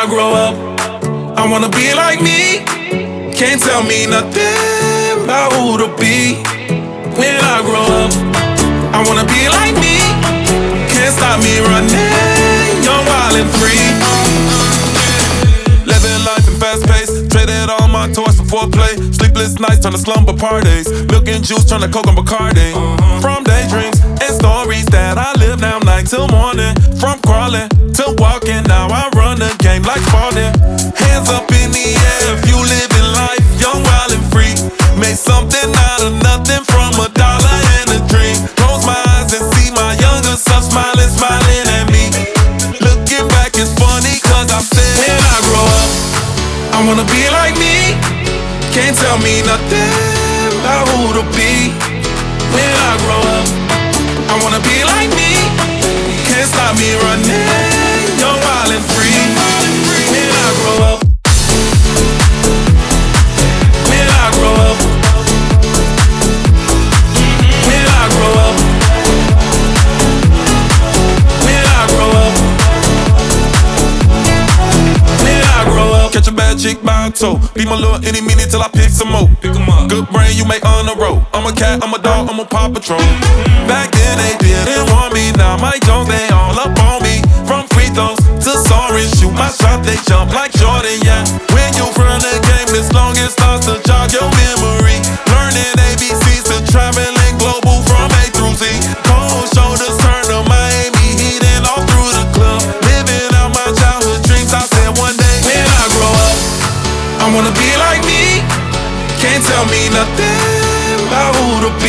grow up, I wanna be like me. Can't tell me nothing about who to be. When I grow up, I wanna be like me. Can't stop me running, young, wild and free. Living life in fast pace, traded all my toys for foreplay. Sleepless nights turn to slumber parties. Milk and juice turn to coke and Bacardi. From daydreams and stories that I live now night till morning. From crawling to walking, now I run the game like falling. Hands up in the air if you living life young, wild and free. Make something out of nothing from $1 and a dream. Close my eyes and see my younger self smiling, smiling at me. Looking back it's funny cause I said when I grow up, I wanna be like me. Can't tell me nothing about who to be. When I grow up, I wanna be like me. Can't stop me running, young, wild and free. When I grow up, when I grow up, when I grow up, when I grow up, when I grow up. Catch a bad chick by a toe. Be my little any minute till I pick some more. Pick 'em up. Good brain, you make on the road. I'm a cat, I'm a dog, I'm a Paw Patrol. Back then they didn't want me, now Mike Jones, they all up on me. From free throws to sorry, shoot my shot, they jump like Jordan, yeah. When you run a game this long, it starts to jog your memory. Learning ABCs to traveling global from A through Z. Cold shoulders turn to Miami Heat and all through the club. Living out my childhood dreams, I said one day when I grow up, I wanna be like me. Can't tell me nothing about who to be.